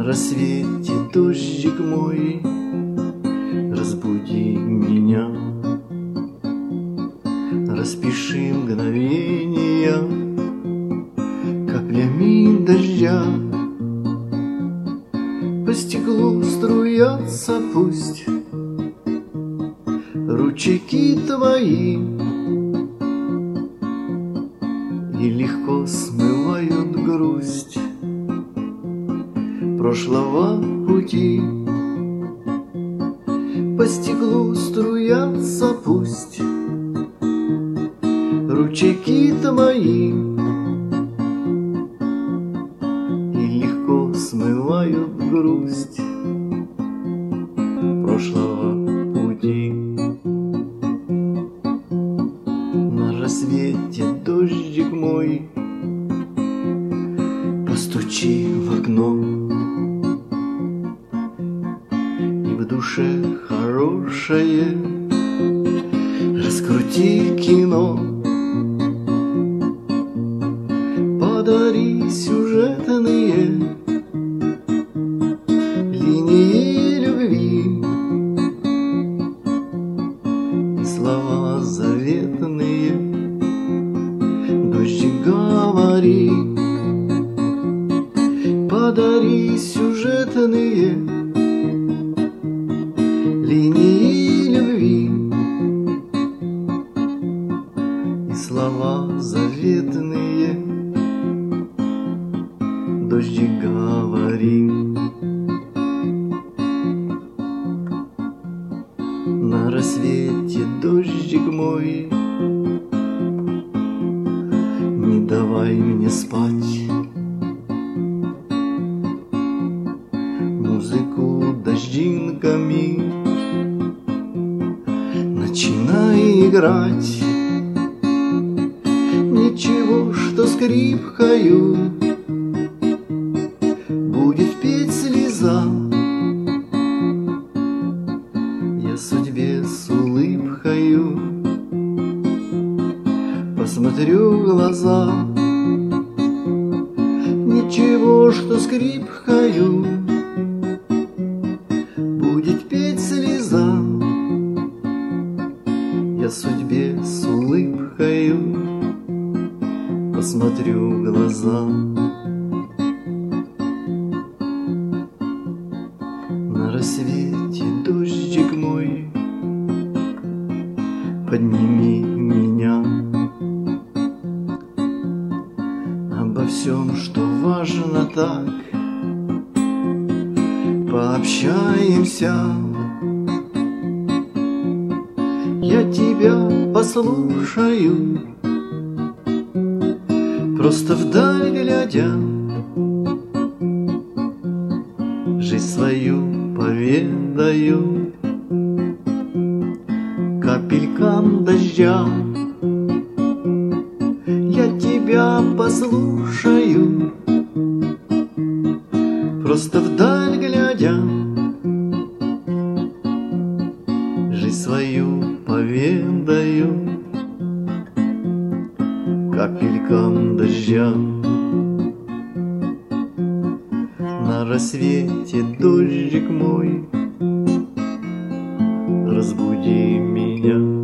На рассвете, дождик мой, разбуди меня, распиши мгновения каплями дождя. По стеклу струятся пусть ручейки твои, и легко смывают грусть прошлого пути. По стеклу струятся пусть ручейки твои, и легко смывают грусть прошлого пути. На рассвете, дождик мой, постучи в окно, и в душе хорошее раскрути кино. Подари сюжетные линии любви и слова заветные. Дождик, говори, подари сюжетные линии любви и слова заветные. Дождик, говори. На рассвете, дождик мой, не давай мне спать. Музыку дождинками начинай играть. Ничего, что скрипкою будет петь слеза. Я судьбе с улыбкою посмотрю в глаза. Ничего, что скрипкою будет петь слеза. Я судьбе с улыбкою посмотрю в глаза. На рассвете, дождик мой, подними меня. Обо всем, что важно, так пообщаемся. Я тебя послушаю, просто вдаль глядя, жизнь свою поведаю капелькам дождя. Я тебя послушаю, просто вдаль глядя, жизнь свою поведаю капелькам дождя. На рассвете, дождик мой, разбуди меня.